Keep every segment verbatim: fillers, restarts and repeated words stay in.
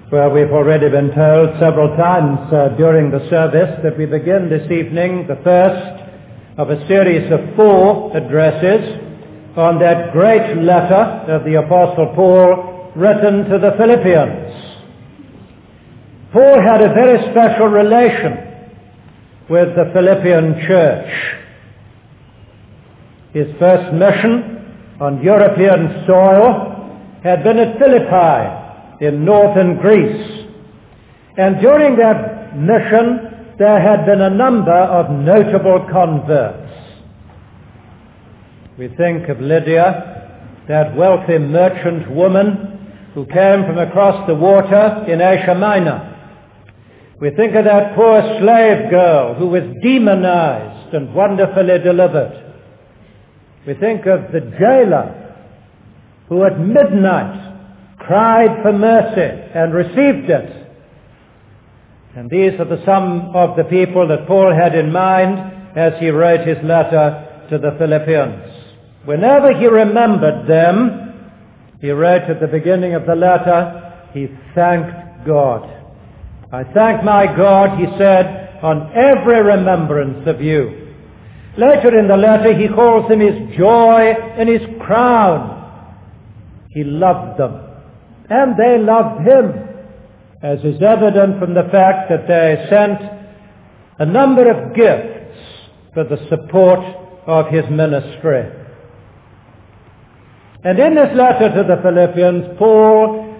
Well, we've already been told several times uh, during the service that we begin this evening the first of a series of four addresses on that great letter of the Apostle Paul written to the Philippians. Paul had a very special relation with the Philippian church. His first mission on European soil had been at Philippi in northern Greece. And during that mission, there had been a number of notable converts. We think of Lydia, that wealthy merchant woman who came from across the water in Asia Minor. We think of that poor slave girl who was demonized and wonderfully delivered. We think of the jailer who at midnight cried for mercy and received it. And these are the some of the people that Paul had in mind as he wrote his letter to the Philippians. Whenever he remembered them, he wrote at the beginning of the letter, he thanked God. I thank my God, he said, on every remembrance of you. Later in the letter, he calls them his joy and his crown. He loved them. And they loved him, as is evident from the fact that they sent a number of gifts for the support of his ministry. And in this letter to the Philippians, Paul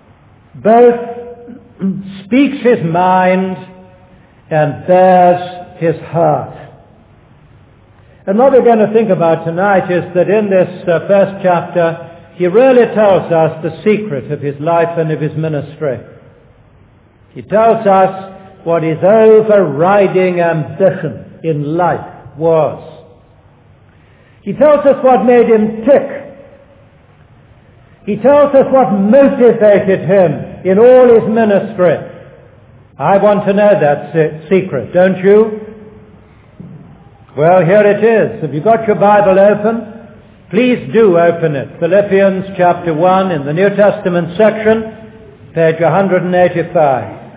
both speaks his mind and bears his heart. And what we're going to think about tonight is that in this uh, first chapter, he really tells us the secret of his life and of his ministry. He tells us what his overriding ambition in life was. He tells us what made him tick. He tells us what motivated him in all his ministry. I want to know that se- secret, don't you? Well, here it is. Have you got your Bible open? Please do open it. Philippians chapter one in the New Testament section, page one eighty-five.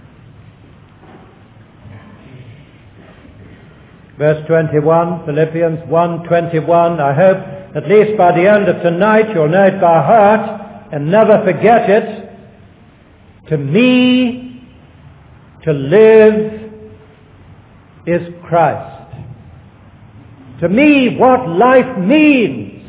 Verse twenty-one, Philippians one twenty-one. I hope at least by the end of tonight you'll know it by heart and never forget it. To me, to live is Christ. To me, what life means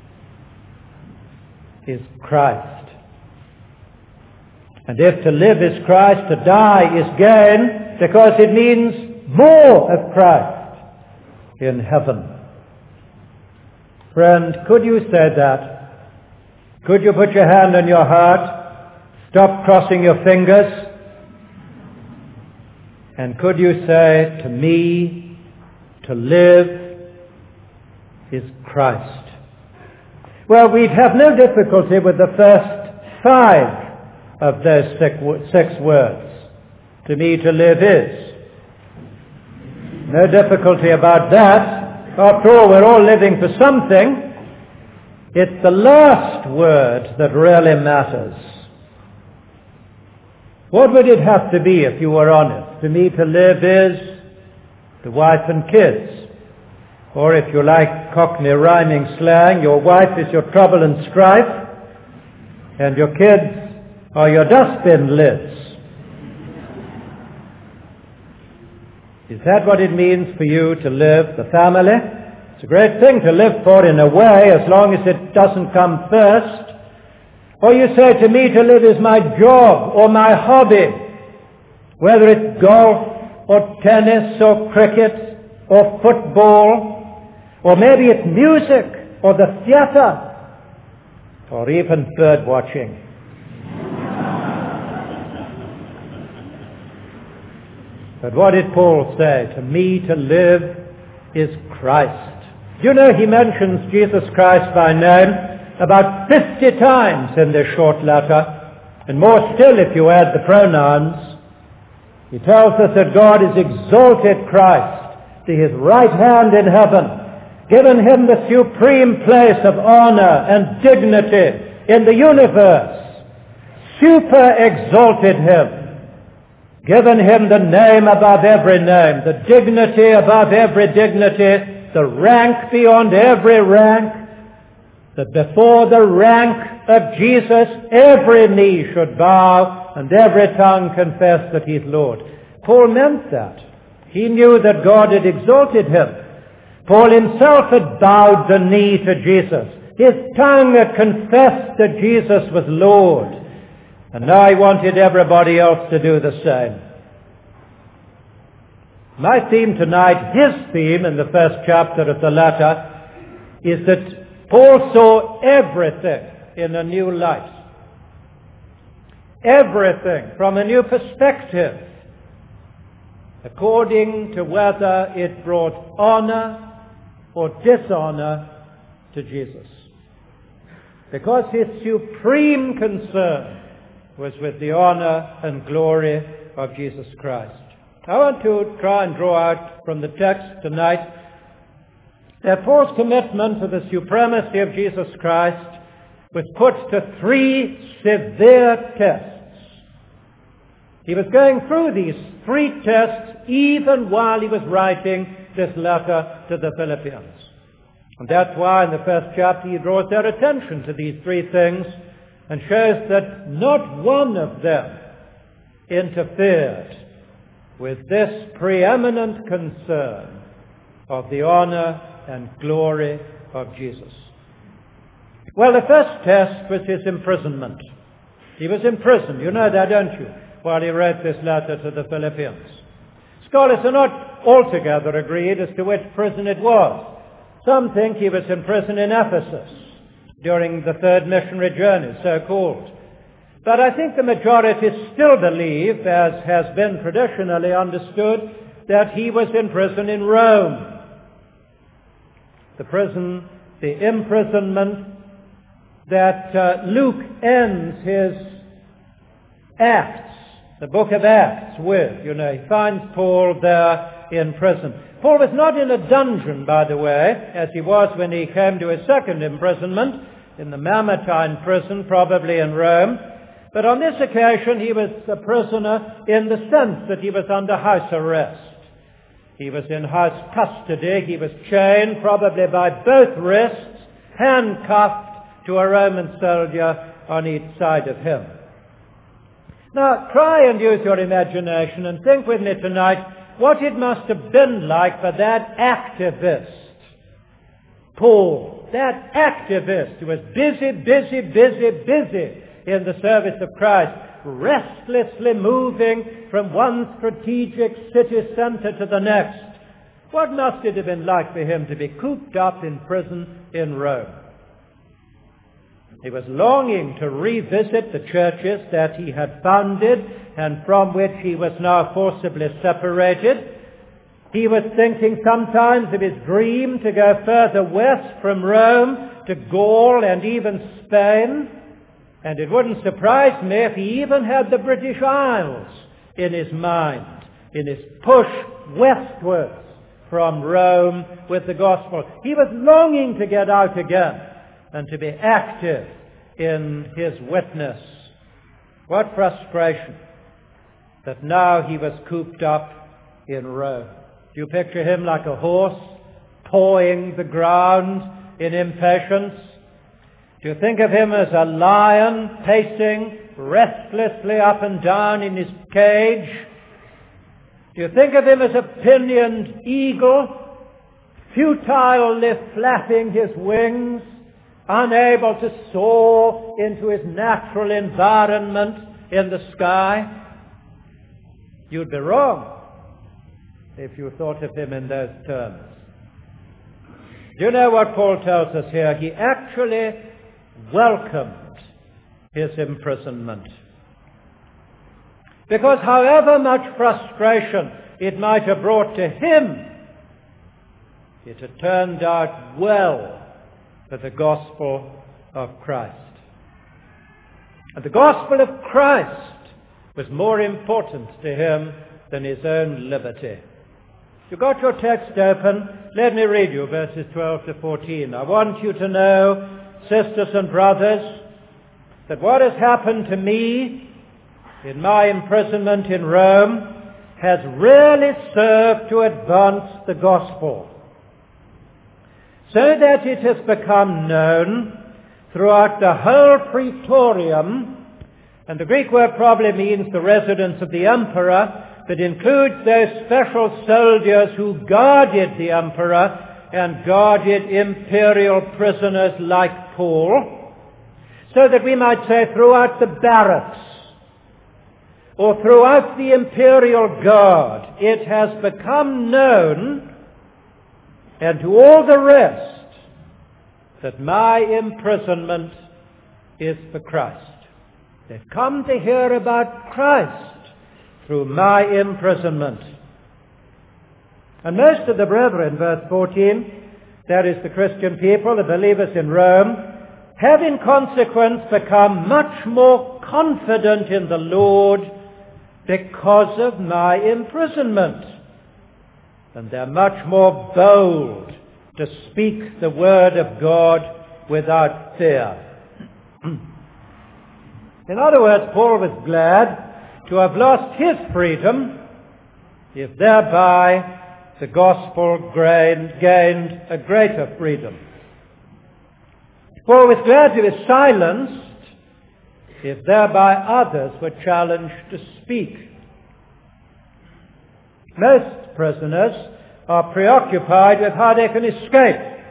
is Christ. And if to live is Christ, to die is gain, because it means more of Christ in heaven. Friend, could you say that? Could you put your hand on your heart, stop crossing your fingers, and could you say, to me, to live is Christ? Well, we'd have no difficulty with the first five of those six words. To me, to live is. No difficulty about that. After all, we're all living for something. It's the last word that really matters. What would it have to be if you were honest? To me, to live is the wife and kids. Or if you like Cockney rhyming slang, your wife is your trouble and strife, and your kids are your dustbin lids. Is that what it means for you to live, the family? It's a great thing to live for in a way, as long as it doesn't come first. Or you say, to me to live is my job or my hobby, whether it's golf or tennis or cricket or football, or maybe it's music, or the theater, or even bird watching. But what did Paul say? To me to live is Christ. You know, he mentions Jesus Christ by name about fifty times in this short letter, and more still if you add the pronouns. He tells us that God has exalted Christ to his right hand in heaven, given him the supreme place of honor and dignity in the universe, super exalted him, given him the name above every name, the dignity above every dignity, the rank beyond every rank, that before the rank of Jesus every knee should bow and every tongue confess that he's Lord. Paul meant that. He knew that God had exalted him. Paul himself had bowed the knee to Jesus. His tongue had confessed that Jesus was Lord. And now he wanted everybody else to do the same. My theme tonight, his theme in the first chapter of the letter, is that Paul saw everything in a new light. Everything from a new perspective, according to whether it brought honor or dishonor to Jesus. Because his supreme concern was with the honor and glory of Jesus Christ. I want to try and draw out from the text tonight that Paul's commitment to the supremacy of Jesus Christ was put to three severe tests. He was going through these three tests even while he was writing this letter to the Philippians. And that's why in the first chapter he draws their attention to these three things and shows that not one of them interfered with this preeminent concern of the honor and glory of Jesus. Well, the first test was his imprisonment. He was imprisoned. You know that, don't you? While he wrote this letter to the Philippians. Scholars are not altogether agreed as to which prison it was. Some think he was in prison in Ephesus during the third missionary journey, so called. But I think the majority still believe, as has been traditionally understood, that he was in prison in Rome. The prison, the imprisonment that uh, Luke ends his Acts, the book of Acts, with. You know, he finds Paul there in prison. Paul was not in a dungeon, by the way, as he was when he came to his second imprisonment, in the Mamertine prison, probably in Rome. But on this occasion, he was a prisoner in the sense that he was under house arrest. He was in house custody. He was chained, probably by both wrists, handcuffed to a Roman soldier on each side of him. Now, try and use your imagination and think with me tonight what it must have been like for that activist, Paul, that activist who was busy, busy, busy, busy in the service of Christ, restlessly moving from one strategic city center to the next. What must it have been like for him to be cooped up in prison in Rome? He was longing to revisit the churches that he had founded and from which he was now forcibly separated. He was thinking sometimes of his dream to go further west from Rome to Gaul and even Spain. And it wouldn't surprise me if he even had the British Isles in his mind, in his push westwards from Rome with the gospel. He was longing to get out again and to be active in his witness. What frustration that now he was cooped up in Rome. Do you picture him like a horse pawing the ground in impatience? Do you think of him as a lion pacing restlessly up and down in his cage? Do you think of him as a pinioned eagle, futilely flapping his wings, unable to soar into his natural environment in the sky? You'd be wrong if you thought of him in those terms. Do you know what Paul tells us here? He actually welcomed his imprisonment. Because however much frustration it might have brought to him, it had turned out well for the gospel of Christ. And the gospel of Christ was more important to him than his own liberty. You've got your text open. Let me read you verses twelve to fourteen. I want you to know, sisters and brothers, that what has happened to me in my imprisonment in Rome has really served to advance the gospel, so that it has become known throughout the whole praetorium, and the Greek word probably means the residence of the emperor, but includes those special soldiers who guarded the emperor and guarded imperial prisoners like Paul, so that we might say throughout the barracks or throughout the imperial guard, it has become known, and to all the rest, that my imprisonment is for Christ. They've come to hear about Christ through my imprisonment. And most of the brethren, verse fourteen, that is the Christian people, the believers in Rome, have in consequence become much more confident in the Lord because of my imprisonment. And they're much more bold to speak the word of God without fear. In other words, Paul was glad to have lost his freedom if thereby the gospel gained a greater freedom. Paul was glad to be silenced if thereby others were challenged to speak. Most prisoners are preoccupied with how they can escape.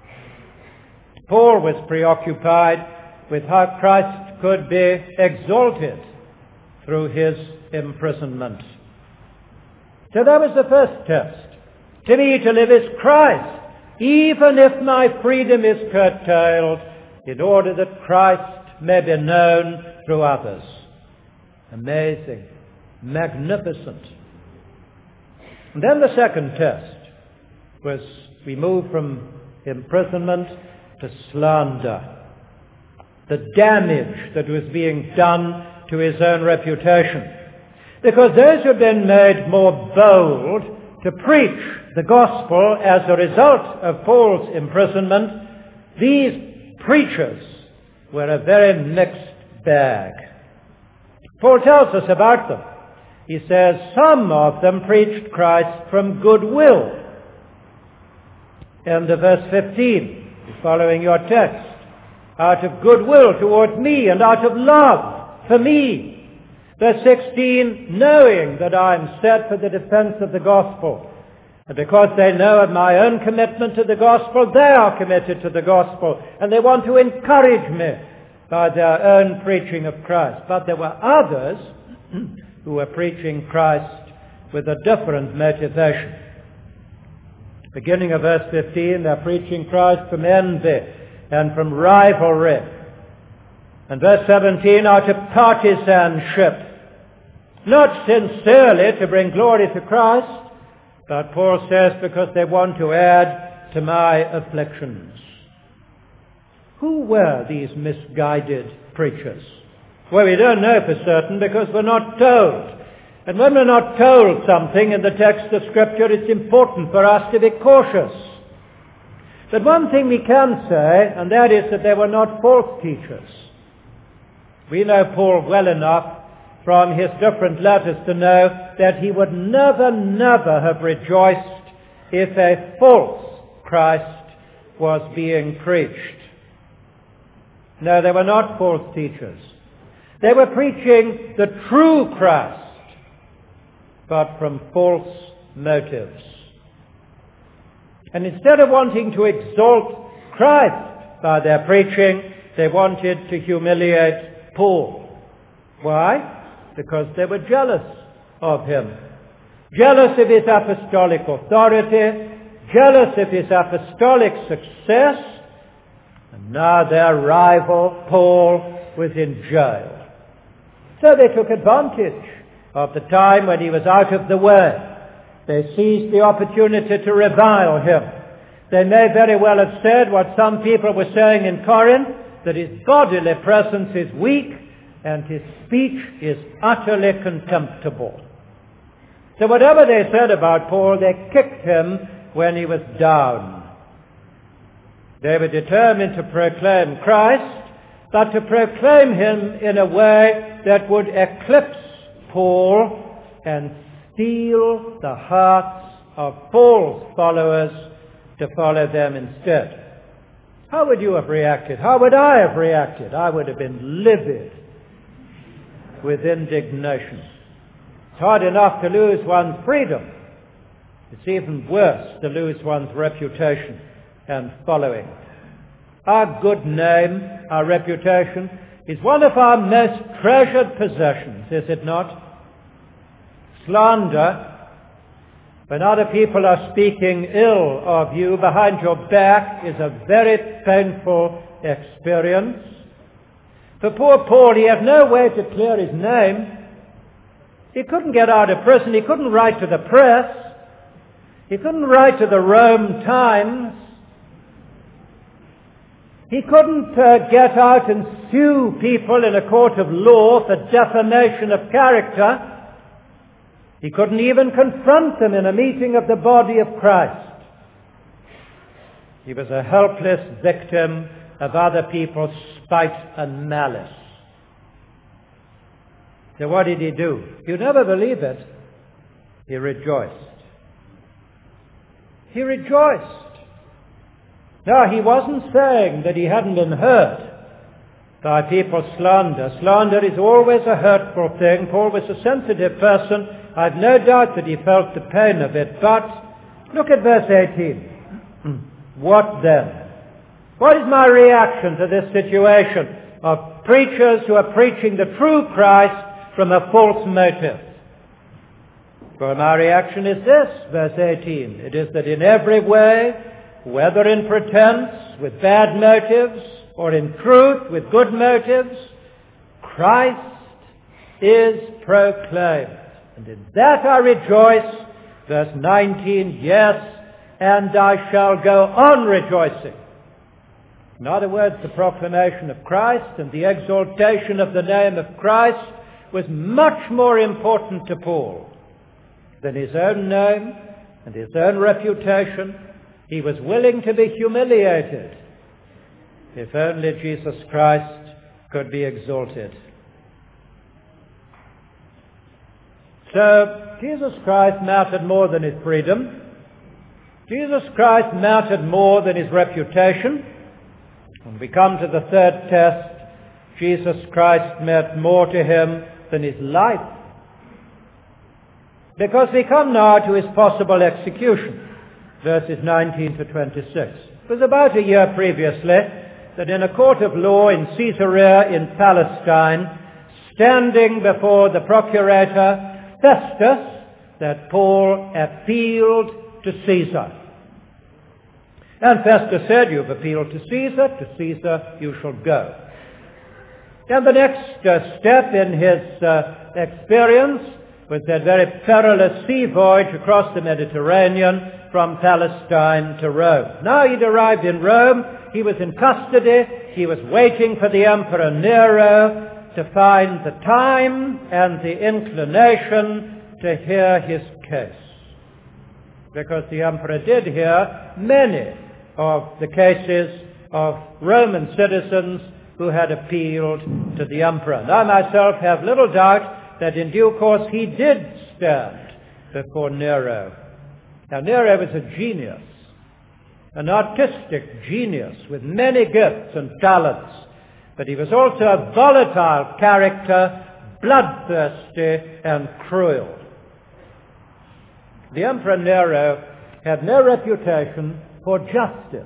Paul was preoccupied with how Christ could be exalted through his imprisonment. So that was the first test. To me, to live is Christ, even if my freedom is curtailed, in order that Christ may be known through others. Amazing, magnificent. And then the second test was we move from imprisonment to slander, the damage that was being done to his own reputation. Because those who had been made more bold to preach the gospel as a result of Paul's imprisonment, these preachers were a very mixed bag. Paul tells us about them. He says, some of them preached Christ from goodwill. End of verse fifteen, following your text. Out of goodwill towards me and out of love for me. Verse sixteen, knowing that I am set for the defense of the gospel. And because they know of my own commitment to the gospel, they are committed to the gospel. And they want to encourage me by their own preaching of Christ. But there were others who were preaching Christ with a different motivation. Beginning of verse fifteen, they're preaching Christ from envy and from rivalry. And verse seventeen, out of partisanship. Not sincerely to bring glory to Christ, but Paul says because they want to add to my afflictions. Who were these misguided preachers? Well, we don't know for certain because we're not told. And when we're not told something in the text of Scripture, it's important for us to be cautious. But one thing we can say, and that is that they were not false teachers. We know Paul well enough from his different letters to know that he would never, never have rejoiced if a false Christ was being preached. No, they were not false teachers. They were preaching the true Christ, but from false motives. And instead of wanting to exalt Christ by their preaching, they wanted to humiliate Paul. Why? Because they were jealous of him. Jealous of his apostolic authority, jealous of his apostolic success, and now their rival, Paul, was in jail. So they took advantage of the time when he was out of the way. They seized the opportunity to revile him. They may very well have said what some people were saying in Corinth, that his bodily presence is weak and his speech is utterly contemptible. So whatever they said about Paul, they kicked him when he was down. They were determined to proclaim Christ, but to proclaim him in a way that would eclipse Paul and steal the hearts of Paul's followers to follow them instead. How would you have reacted? How would I have reacted? I would have been livid with indignation. It's hard enough to lose one's freedom. It's even worse to lose one's reputation and following. Our good name, our reputation, is one of our most treasured possessions, is it not? Slander, when other people are speaking ill of you behind your back, is a very painful experience. For poor Paul, he had no way to clear his name. He couldn't get out of prison. He couldn't write to the press. He couldn't write to the Rome Times. He couldn't uh, get out and sue people in a court of law for defamation of character. He couldn't even confront them in a meeting of the body of Christ. He was a helpless victim of other people's spite and malice. So what did he do? You never believe it. He rejoiced. He rejoiced. No, he wasn't saying that he hadn't been hurt by people's slander. Slander is always a hurtful thing. Paul was a sensitive person. I've no doubt that he felt the pain of it. But look at verse eighteen. What then? What is my reaction to this situation of preachers who are preaching the true Christ from a false motive? Well, my reaction is this, verse eighteen. It is that in every way, whether in pretense, with bad motives, or in truth, with good motives, Christ is proclaimed. And in that I rejoice. Verse nineteen, yes, and I shall go on rejoicing. In other words, the proclamation of Christ and the exaltation of the name of Christ was much more important to Paul than his own name and his own reputation. He was willing to be humiliated if only Jesus Christ could be exalted. So, Jesus Christ mattered more than his freedom. Jesus Christ mattered more than his reputation. When we come to the third test, Jesus Christ meant more to him than his life. Because we come now to his possible execution, verses nineteen to twenty-six. It was about a year previously that in a court of law in Caesarea in Palestine, standing before the procurator Festus, that Paul appealed to Caesar. And Festus said, you've appealed to Caesar, to Caesar you shall go. And the next uh, step in his uh, experience was that very perilous sea voyage across the Mediterranean from Palestine to Rome. Now he'd arrived in Rome, he was in custody, he was waiting for the Emperor Nero to find the time and the inclination to hear his case. Because the Emperor did hear many of the cases of Roman citizens who had appealed to the Emperor. And I myself have little doubt that in due course he did stand before Nero. Now Nero was a genius, an artistic genius with many gifts and talents, but he was also a volatile character, bloodthirsty and cruel. The Emperor Nero had no reputation for justice.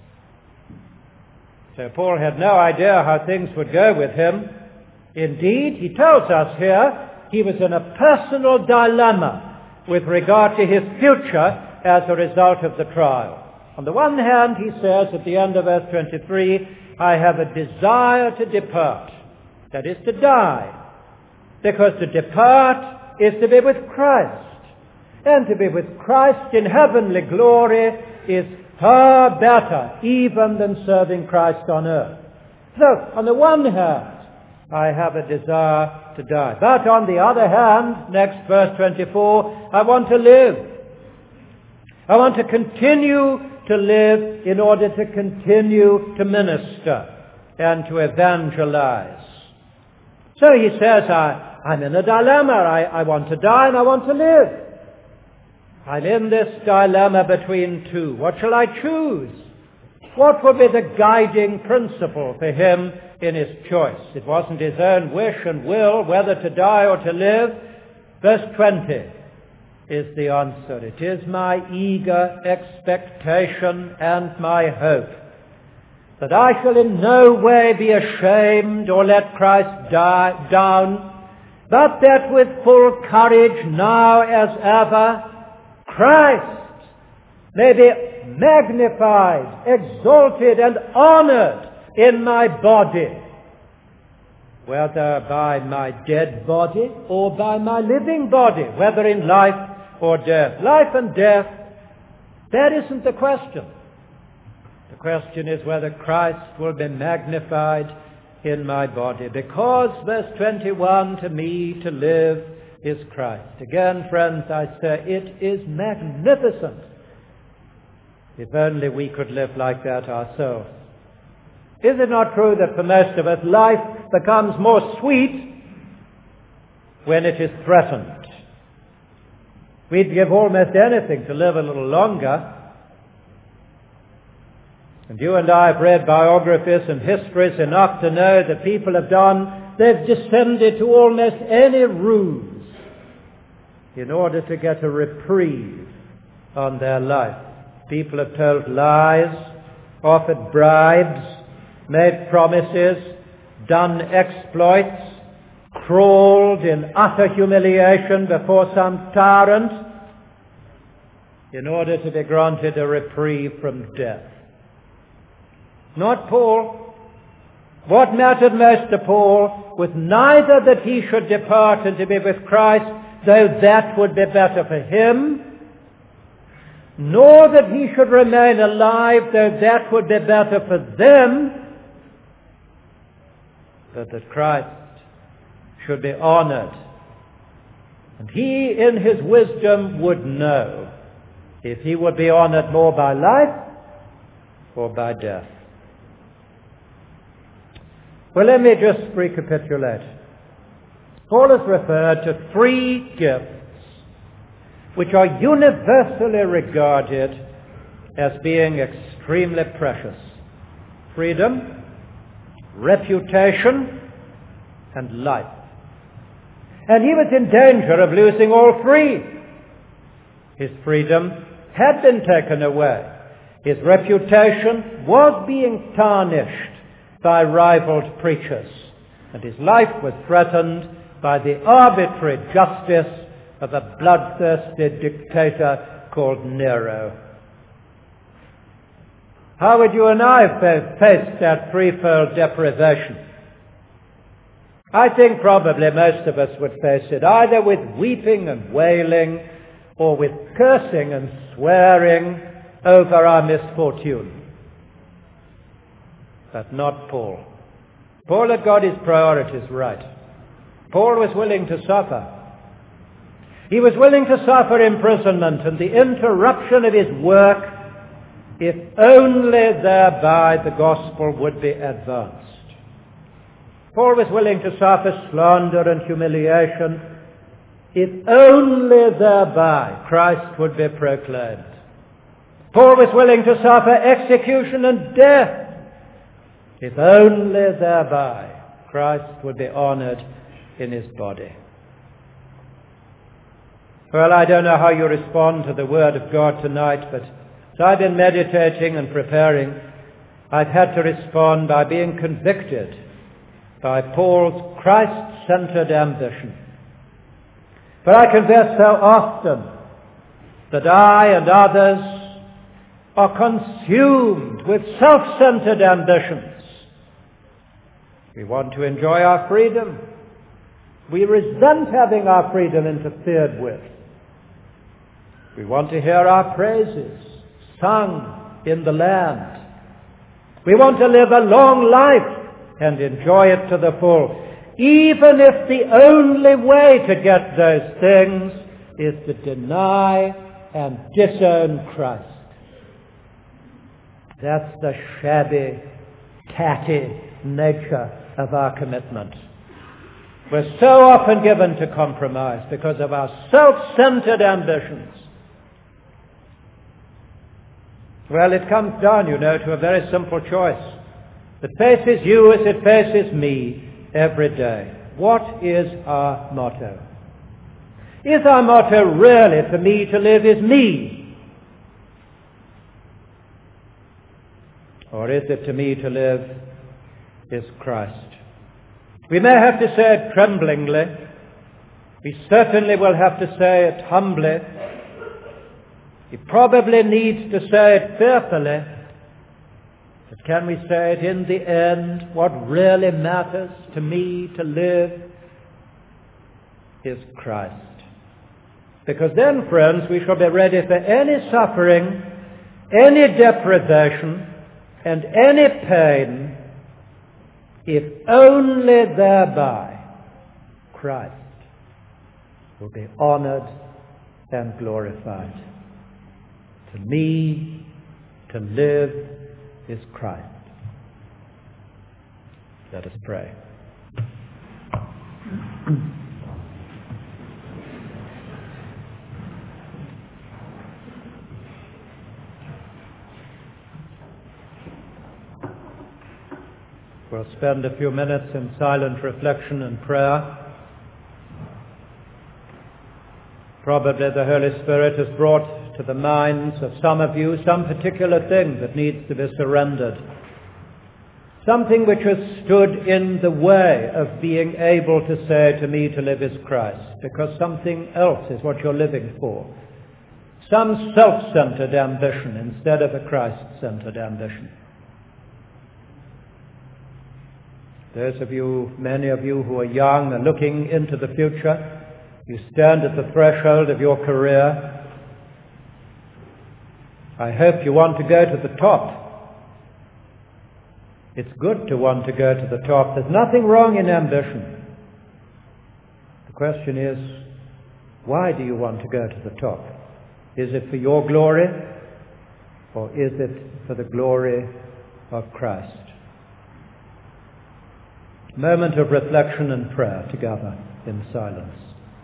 So Paul had no idea how things would go with him. Indeed, he tells us here, he was in a personal dilemma with regard to his future as a result of the trial. On the one hand, he says at the end of verse twenty-three, I have a desire to depart, that is to die, because to depart is to be with Christ, and to be with Christ in heavenly glory is far better even than serving Christ on earth. So, on the one hand, I have a desire to die. But on the other hand, next verse twenty-four, I want to live. I want to continue to live in order to continue to minister. and to evangelize. So he says, I, I'm in a dilemma. I, I want to die and I want to live. I'm in this dilemma between two. What shall I choose? What would be the guiding principle for him in his choice? It wasn't his own wish and will whether to die or to live. Verse twenty is the answer. It is my eager expectation and my hope that I shall in no way be ashamed or let Christ die down, but that with full courage now as ever Christ may be magnified, exalted, and honored in my body, whether by my dead body or by my living body, whether in life or death. Life and death, that isn't the question. The question is whether Christ will be magnified in my body, because, verse twenty-one, to me to live is Christ. Again, friends, I say it is magnificent. If only we could live like that ourselves. Is it not true that for most of us life becomes more sweet when it is threatened? We'd give almost anything to live a little longer. And you and I have read biographies and histories enough to know that people have done, they've descended to almost any ruse in order to get a reprieve on their life. People have told lies, offered bribes, made promises, done exploits, crawled in utter humiliation before some tyrant in order to be granted a reprieve from death. Not Paul. What mattered most to Paul was neither that he should depart and to be with Christ, though that would be better for him, nor that he should remain alive, though that would be better for them, but that Christ should be honored. And he, in his wisdom, would know if he would be honored more by life or by death. Well, let me just recapitulate. Paul has referred to three gifts which are universally regarded as being extremely precious: freedom, reputation, and life. And he was in danger of losing all three. His freedom had been taken away. His reputation was being tarnished by rivaled preachers, and his life was threatened by the arbitrary justice of a bloodthirsty dictator called Nero. How would you and I face that threefold deprivation? I think probably most of us would face it either with weeping and wailing or with cursing and swearing over our misfortune. But not Paul. Paul had got his priorities right. Paul was willing to suffer. He was willing to suffer imprisonment and the interruption of his work, if only thereby the gospel would be advanced. Paul was willing to suffer slander and humiliation, if only thereby Christ would be proclaimed. Paul was willing to suffer execution and death, if only thereby Christ would be honored in his body. Well, I don't know how you respond to the Word of God tonight, but as I've been meditating and preparing, I've had to respond by being convicted by Paul's Christ-centered ambition. For I confess so often that I and others are consumed with self-centered ambitions. We want to enjoy our freedom. We resent having our freedom interfered with. We want to hear our praises sung in the land. We want to live a long life and enjoy it to the full, even if the only way to get those things is to deny and disown Christ. That's the shabby, tatty nature of our commitment. We're so often given to compromise because of our self-centered ambitions. Well, it comes down, you know, to a very simple choice that faces you as it faces me every day. What is our motto? Is our motto really, for me to live is me? Or is it to me to live is Christ? We may have to say it tremblingly. We certainly will have to say it humbly. He probably needs to say it fearfully. But can we say it in the end? What really matters to me to live is Christ. Because then, friends, we shall be ready for any suffering, any deprivation, and any pain, if only thereby Christ will be honored and glorified. To me, to live is Christ. Let us pray. We'll spend a few minutes in silent reflection and prayer. Probably the Holy Spirit has brought to the minds of some of you some particular thing that needs to be surrendered. Something which has stood in the way of being able to say, to me to live is Christ, because something else is what you're living for. Some self-centered ambition instead of a Christ-centered ambition. Those of you, many of you who are young and looking into the future, you stand at the threshold of your career. I hope you want to go to the top. It's good to want to go to the top. There's nothing wrong in ambition. The question is, why do you want to go to the top? Is it for your glory, or is it for the glory of Christ? Moment of reflection and prayer together in silence.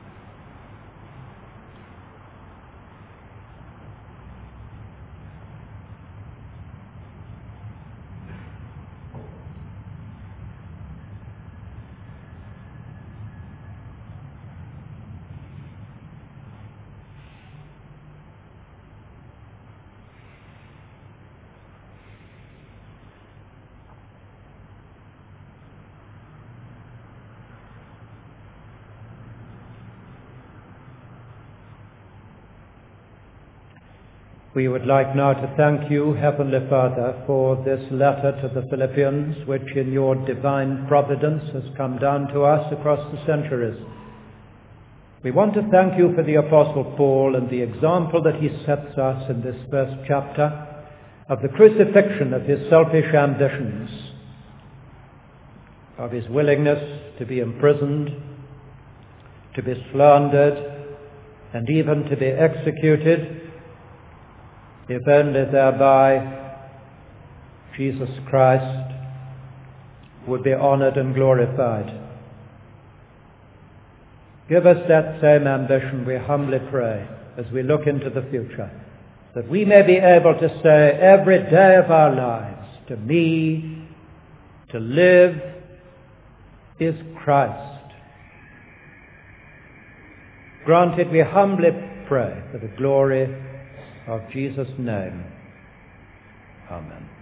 We would like now to thank you, Heavenly Father, for this letter to the Philippians, which in your divine providence has come down to us across the centuries. We want to thank you for the Apostle Paul and the example that he sets us in this first chapter of the crucifixion of his selfish ambitions, of his willingness to be imprisoned, to be slandered, and even to be executed, if only thereby Jesus Christ would be honored and glorified. Give us that same ambition, we humbly pray, as we look into the future, that we may be able to say every day of our lives, to me, to live is Christ. Granted, we humbly pray for the glory of Jesus' name. Amen.